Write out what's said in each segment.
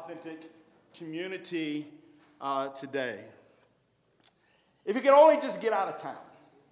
authentic community today. If he could only just get out of town.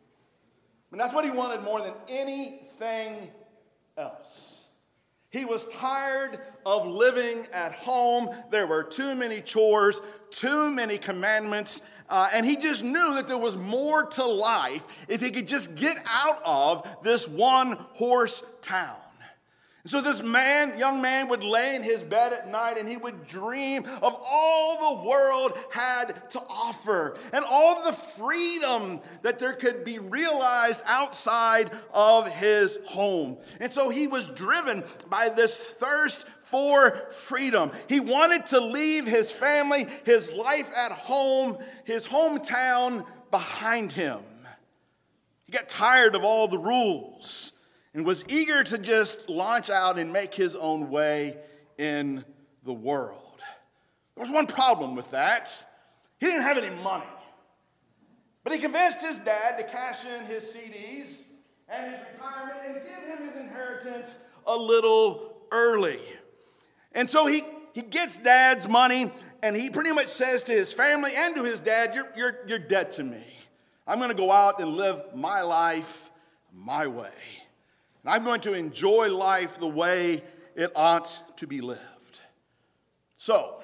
And that's what he wanted more than anything else. He was tired of living at home. There were too many chores, too many commandments, and he just knew that there was more to life if he could just get out of this one-horse town. So this young man would lay in his bed at night and he would dream of all the world had to offer and all the freedom that there could be realized outside of his home. And so he was driven by this thirst for freedom. He wanted to leave his family, his life at home, his hometown behind him. He got tired of all the rules and was eager to just launch out and make his own way in the world. There was one problem with that. He didn't have any money. But he convinced his dad to cash in his CDs and his retirement and give him his inheritance a little early. And so he gets dad's money, and he pretty much says to his family and to his dad, you're dead to me. I'm going to go out and live my life my way. I'm going to enjoy life the way it ought to be lived. So,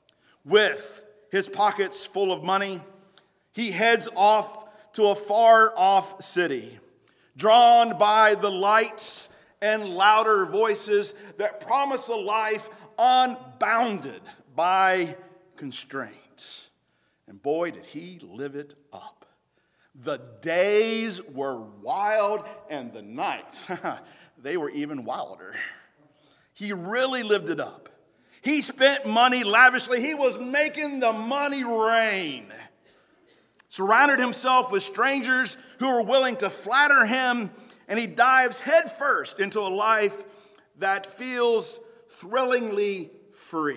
with his pockets full of money, he heads off to a far-off city, drawn by the lights and louder voices that promise a life unbounded by constraints. And boy, did he live it up. The days were wild, and the nights, they were even wilder. He really lived it up. He spent money lavishly. He was making the money rain. Surrounded himself with strangers who were willing to flatter him, and he dives headfirst into a life that feels thrillingly free.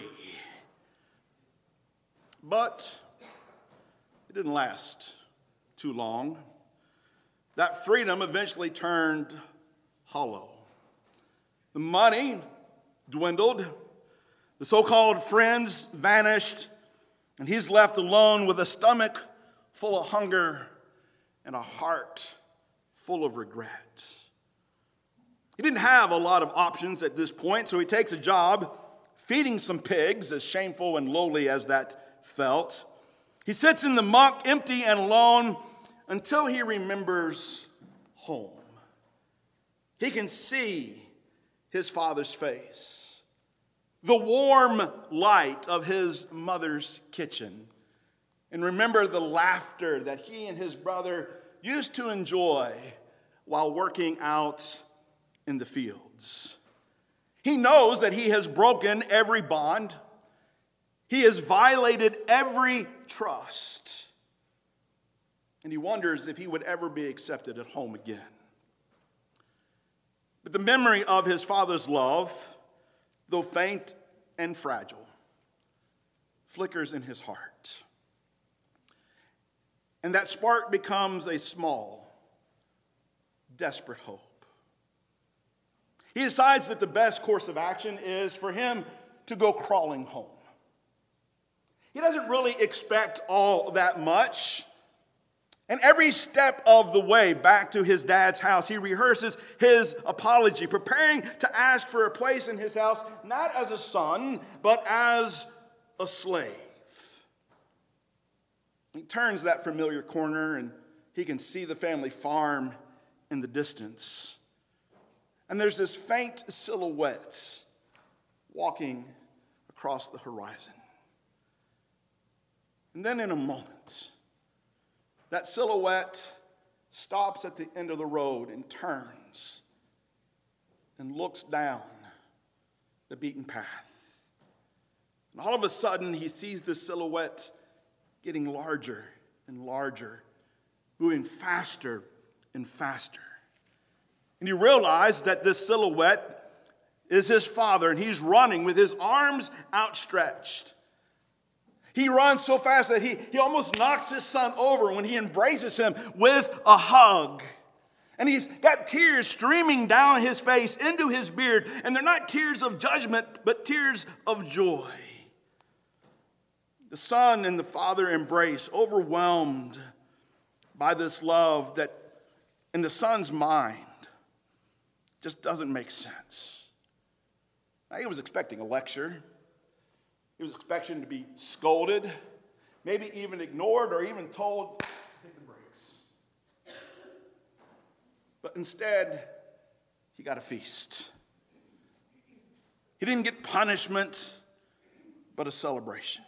But it didn't last too long. That freedom eventually turned hollow. The money dwindled. The so-called friends vanished. And he's left alone with a stomach full of hunger and a heart full of regret. He didn't have a lot of options at this point, so he takes a job feeding some pigs, as shameful and lowly as that felt. He sits in the muck, empty and alone, until he remembers home. He can see his father's face, the warm light of his mother's kitchen, and remember the laughter that he and his brother used to enjoy while working out in the fields. He knows that he has broken every bond. He has violated every trust. And he wonders if he would ever be accepted at home again. But the memory of his father's love, though faint and fragile, flickers in his heart. And that spark becomes a small, desperate hope. He decides that the best course of action is for him to go crawling home. He doesn't really expect all that much. And every step of the way back to his dad's house, he rehearses his apology, preparing to ask for a place in his house, not as a son, but as a slave. He turns that familiar corner, and he can see the family farm in the distance. And there's this faint silhouette walking across the horizon. And then in a moment, that silhouette stops at the end of the road and turns and looks down the beaten path. And all of a sudden, he sees this silhouette getting larger and larger, moving faster and faster. And he realized that this silhouette is his father, and he's running with his arms outstretched. He runs so fast that he almost knocks his son over when he embraces him with a hug. And he's got tears streaming down his face into his beard. And they're not tears of judgment, but tears of joy. The Son and the Father embrace, overwhelmed by this love that in the Son's mind just doesn't make sense. Now, he was expecting a lecture. He was expecting to be scolded, maybe even ignored or even told, take the breaks. But instead, he got a feast. He didn't get punishment, but a celebration.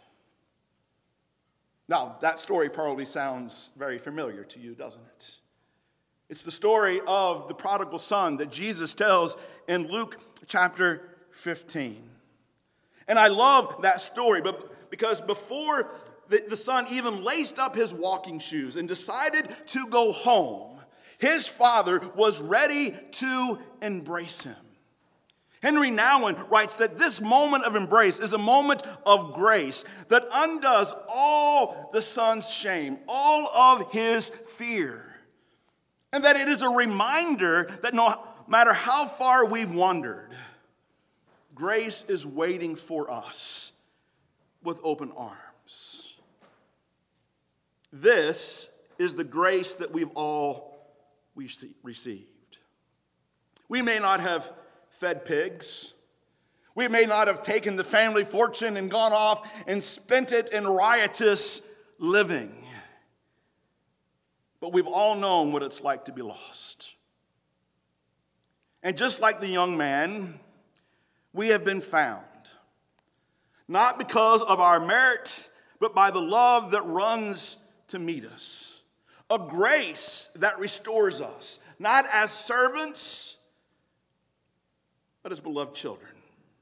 Now, that story probably sounds very familiar to you, doesn't it? It's the story of the prodigal son that Jesus tells in Luke chapter 15. And I love that story because before the son even laced up his walking shoes and decided to go home, his father was ready to embrace him. Henry Nouwen writes that this moment of embrace is a moment of grace that undoes all the son's shame, all of his fear. And that it is a reminder that no matter how far we've wandered, grace is waiting for us with open arms. This is the grace that we've all received. We may not have fed pigs. We may not have taken the family fortune and gone off and spent it in riotous living. But we've all known what it's like to be lost. And just like the young man, we have been found. Not because of our merit, but by the love that runs to meet us. A grace that restores us, not as servants, but as beloved children.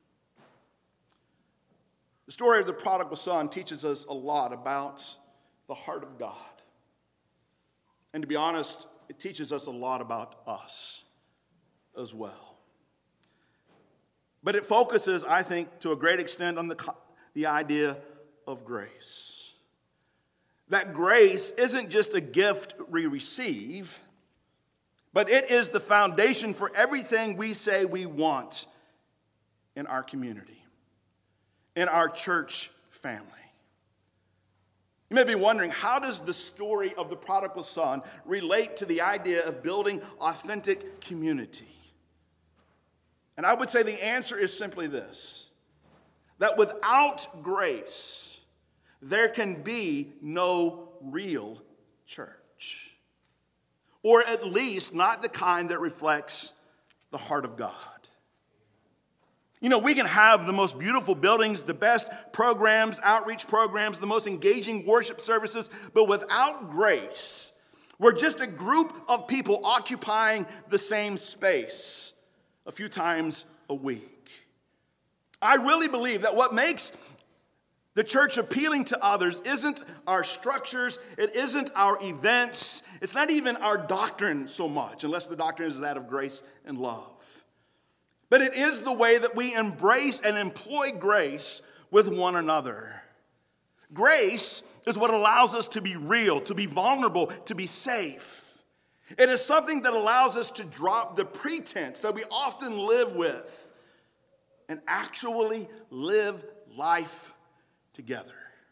The story of the prodigal son teaches us a lot about the heart of God. And to be honest, it teaches us a lot about us as well. But it focuses, I think, to a great extent on the idea of grace. That grace isn't just a gift we receive, but it is the foundation for everything we say we want in our community, in our church family. You may be wondering, how does the story of the prodigal son relate to the idea of building authentic community? And I would say the answer is simply this: that without grace, there can be no real church. Or at least not the kind that reflects the heart of God. You know, we can have the most beautiful buildings, the best programs, outreach programs, the most engaging worship services, but without grace, we're just a group of people occupying the same space a few times a week. I really believe that what makes the church appealing to others isn't our structures, it isn't our events, it's not even our doctrine so much, unless the doctrine is that of grace and love. But it is the way that we embrace and employ grace with one another. Grace is what allows us to be real, to be vulnerable, to be safe. It is something that allows us to drop the pretense that we often live with and actually live life together.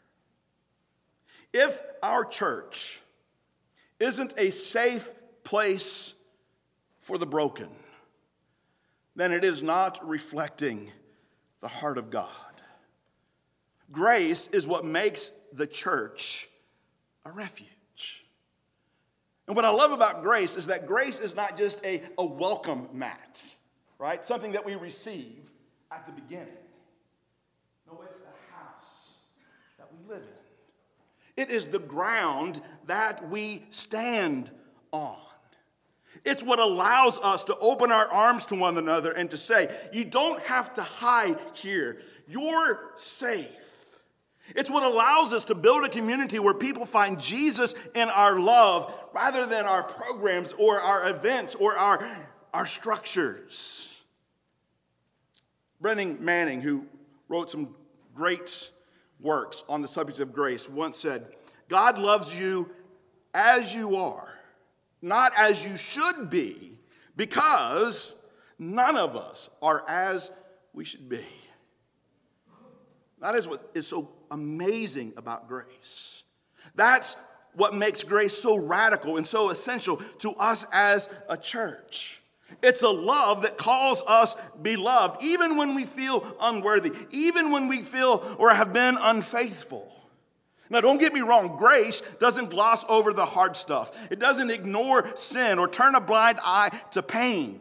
If our church isn't a safe place for the broken, then it is not reflecting the heart of God. Grace is what makes the church a refuge. And what I love about grace is that grace is not just a welcome mat, right? Something that we receive at the beginning. No, it's the house that we live in. It is the ground that we stand on. It's what allows us to open our arms to one another and to say, you don't have to hide here. You're safe. It's what allows us to build a community where people find Jesus in our love rather than our programs or our events or our structures. Brennan Manning, who wrote some great works on the subject of grace, once said, God loves you as you are, not as you should be, because none of us are as we should be. That is what is so amazing about grace. That's what makes grace so radical and so essential to us as a church. It's a love that calls us beloved, even when we feel unworthy, even when we feel or have been unfaithful. Now, don't get me wrong, grace doesn't gloss over the hard stuff. It doesn't ignore sin or turn a blind eye to pain.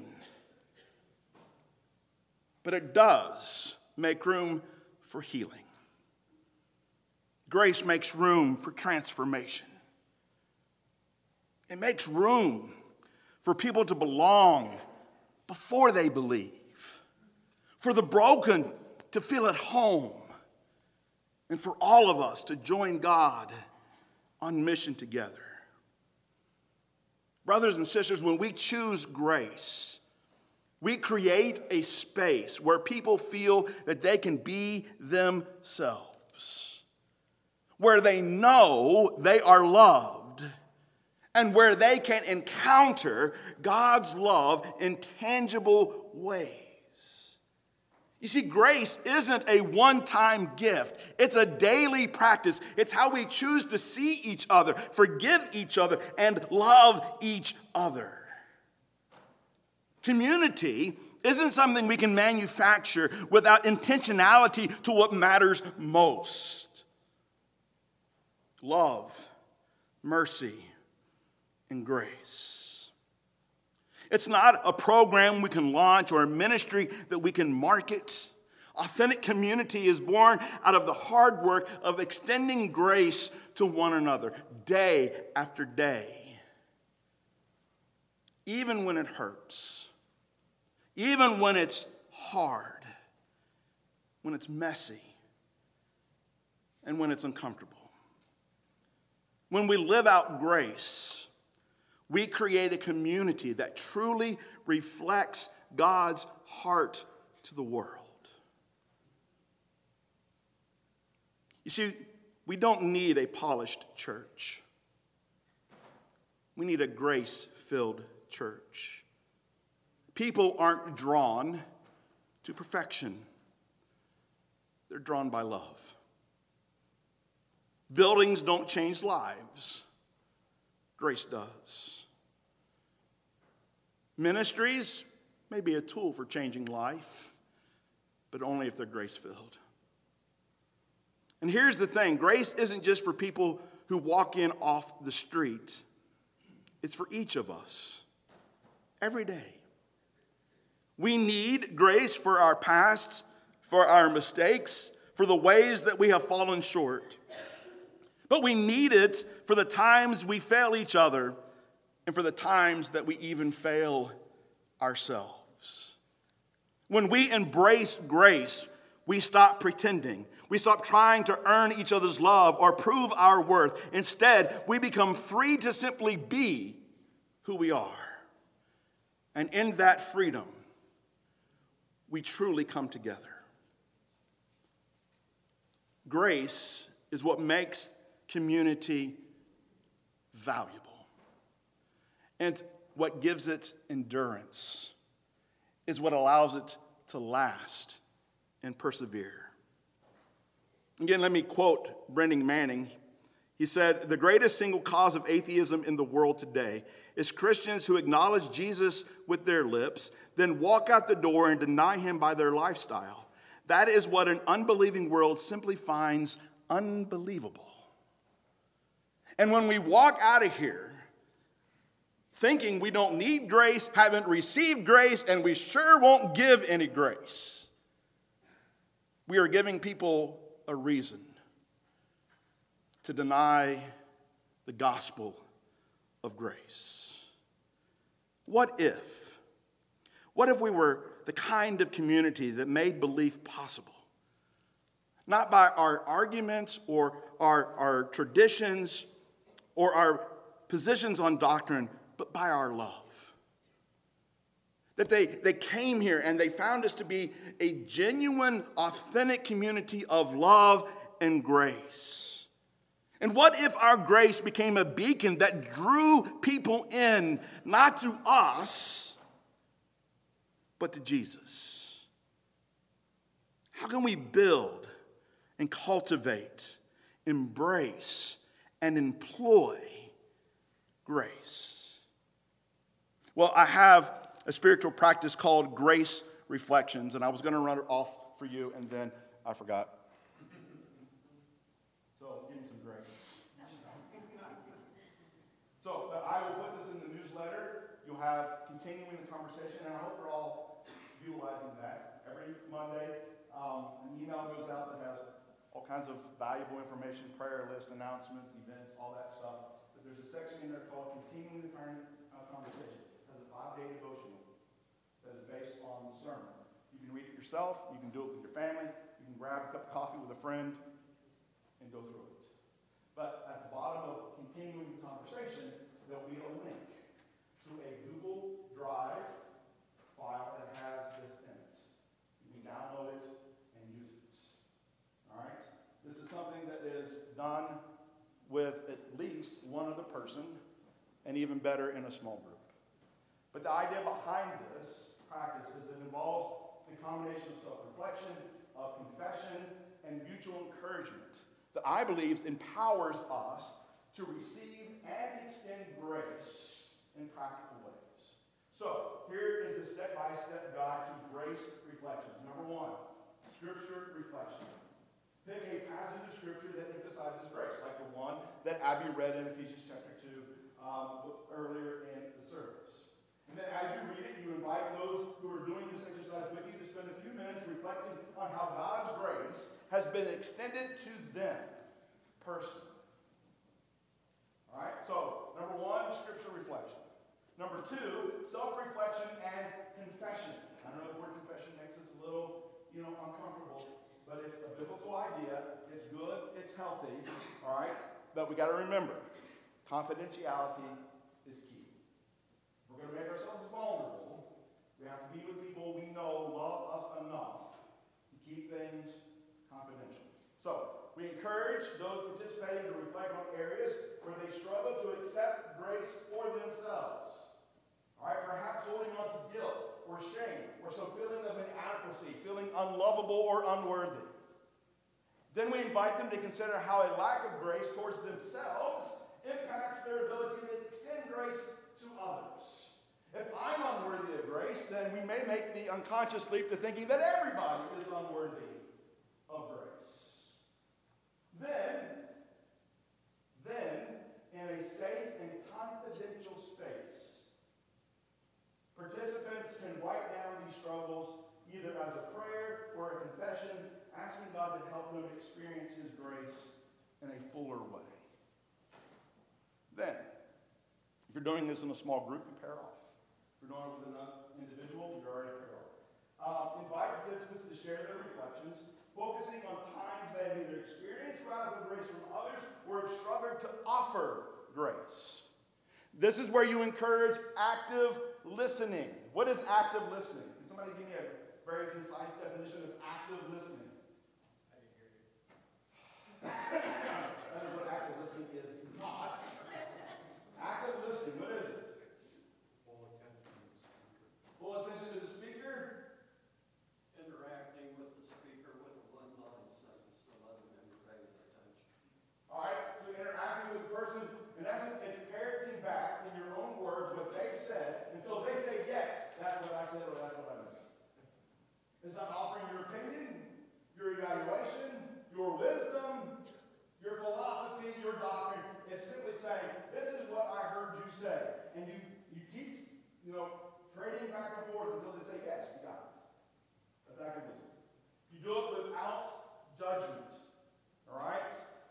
But it does make room for healing. Grace makes room for transformation. It makes room for people to belong before they believe, for the broken to feel at home, and for all of us to join God on mission together. Brothers and sisters, when we choose grace, we create a space where people feel that they can be themselves, where they know they are loved, and where they can encounter God's love in tangible ways. You see, grace isn't a one-time gift. It's a daily practice. It's how we choose to see each other, forgive each other, and love each other. Community isn't something we can manufacture without intentionality to what matters most. Love, mercy, and grace. It's not a program we can launch or a ministry that we can market. Authentic community is born out of the hard work of extending grace to one another day after day. Even when it hurts, even when it's hard, when it's messy, and when it's uncomfortable. When we live out grace, we create a community that truly reflects God's heart to the world. You see, we don't need a polished church. We need a grace-filled church. People aren't drawn to perfection. They're drawn by love. Buildings don't change lives. Grace does. Ministries may be a tool for changing life, but only if they're grace-filled. And here's the thing, grace isn't just for people who walk in off the street. It's for each of us, every day. We need grace for our past, for our mistakes, for the ways that we have fallen short. But we need it for the times we fail each other and for the times that we even fail ourselves. When we embrace grace, we stop pretending. We stop trying to earn each other's love or prove our worth. Instead, we become free to simply be who we are. And in that freedom, we truly come together. Grace is what makes community valuable. And what gives it endurance is what allows it to last and persevere. Again, let me quote Brennan Manning. He said, "The greatest single cause of atheism in the world today is Christians who acknowledge Jesus with their lips, then walk out the door and deny him by their lifestyle. That is what an unbelieving world simply finds unbelievable." And when we walk out of here thinking we don't need grace, haven't received grace, and we sure won't give any grace, we are giving people a reason to deny the gospel of grace. What if we were the kind of community that made belief possible? Not by our arguments or our traditions or our positions on doctrine, but by our love. That they came here and they found us to be a genuine, authentic community of love and grace. And what if our grace became a beacon that drew people in, not to us, but to Jesus? How can we build and cultivate, embrace, and employ grace. Well, I have a spiritual practice called Grace Reflections, and I was going to run it off for you, and then I forgot. So give me some grace. So I will put this in the newsletter. You'll have continuing the conversation, and I hope you're all utilizing that. Every Monday, an email goes out that has all kinds of valuable information, prayer list, announcements, events, all that stuff. But there's a section in there called Continuing the Conversation. It has a 5-day devotional that is based on the sermon. You can read it yourself. You can do it with your family. You can grab a cup of coffee with a friend and go through it. But at the bottom of Continuing the Conversation, there'll be a link to a Google Drive file that has this in it. You can download it and use it. All right? This is something that is done with at least one other person, and even better in a small group. But the idea behind this practice is it involves a combination of self-reflection, of confession, and mutual encouragement that I believe empowers us to receive and extend grace in practical ways. So, here is a step-by-step guide to grace reflections. Number 1, Scripture reflection. Pick a passage of Scripture that emphasizes grace, like the one that Abby read in Ephesians chapter 2 earlier in the service. And then as you read it, you invite those who are doing this exercise with you to spend a few minutes reflecting on how God's grace has been extended to them personally. All right, so number 1, Scripture reflection. Number 2, self-reflection and confession. I know the word confession makes us a little, uncomfortable, but it's a biblical idea. It's good. It's healthy. All right, but we got to remember, confidentiality is key. If we're going to make ourselves vulnerable, we have to be with people we know love us enough to keep things confidential. So, we encourage those participating to reflect on areas where they struggle to accept grace for themselves. All right, perhaps holding on to guilt or shame or some feeling of inadequacy, feeling unlovable or unworthy. Then we invite them to consider how a lack of grace towards themselves impacts their ability to extend grace to others. If I'm unworthy of grace, then we may make the unconscious leap to thinking that everybody is unworthy of grace. Then, in a safe and confidential space, participants can write down these struggles either as a prayer or a confession, asking God to help them experience His grace in a fuller way. Then, if you're doing this in a small group, you pair off. If you're doing it with an individual, you're already paired off. Invite participants to share their reflections, focusing on times they have either experienced radical grace from others or have struggled to offer grace. This is where you encourage active listening. What is active listening? Can somebody give me a very concise definition of active listening? I didn't hear you. That is what active listening is not. Active listening, what is it? Full attention to the speaker. Full attention to the speaker. Interacting with the speaker with a one-line sentence to let them in paying attention. All right, so interacting with the person, in essence, it's parroting back in your own words what they've said until they say, yes, that's what I said or that's what I meant. It's not offering your opinion, your evaluation, your wisdom, your philosophy, your doctrine. It's simply saying, this is what I heard you say. And you keep, trading back and forth until they say, yes, you got it. That's active listening. You do it without judgment. All right?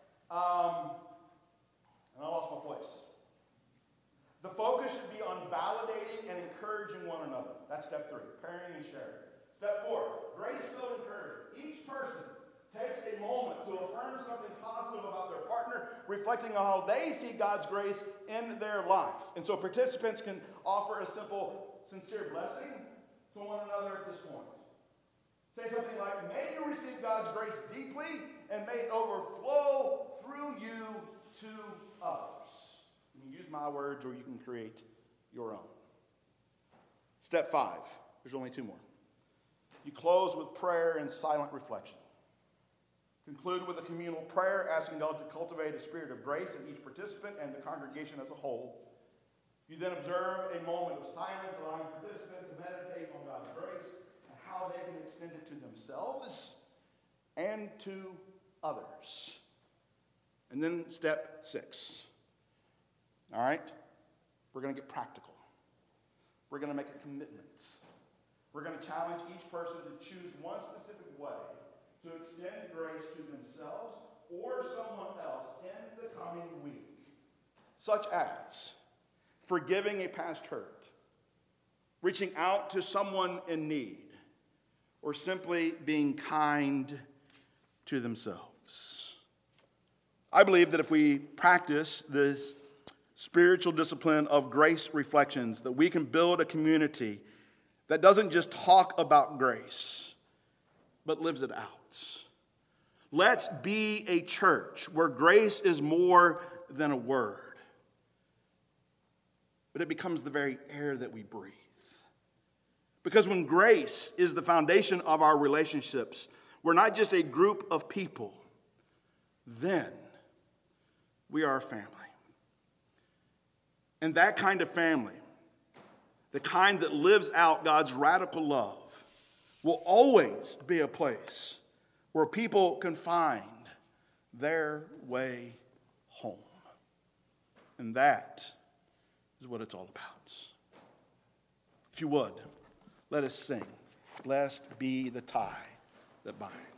And I lost my place. The focus should be on validating and encouraging one another. That's step 3, pairing and sharing. Step 4, grace-filled encouragement. Each person takes a moment to affirm something positive about their partner, reflecting on how they see God's grace in their life. And so participants can offer a simple, sincere blessing to one another at this point. Say something like, may you receive God's grace deeply and may it overflow through you to others. You can use my words or you can create your own. Step 5. There's only 2 more. You close with prayer and silent reflection. Conclude with a communal prayer, asking God to cultivate a spirit of grace in each participant and the congregation as a whole. You then observe a moment of silence, allowing participants to meditate on God's grace and how they can extend it to themselves and to others. And then step 6. All right? We're going to get practical. We're going to make a commitment. We're going to challenge each person to choose one specific way to extend grace to themselves or someone else in the coming week, such as forgiving a past hurt, reaching out to someone in need, or simply being kind to themselves. I believe that if we practice this spiritual discipline of grace reflections, that we can build a community that doesn't just talk about grace, but lives it out. Let's be a church where grace is more than a word, but it becomes the very air that we breathe. Because when grace is the foundation of our relationships, we're not just a group of people, then we are a family. And that kind of family, the kind that lives out God's radical love, will always be a place where people can find their way home. And that is what it's all about. If you would, let us sing, "Blessed be the tie that binds."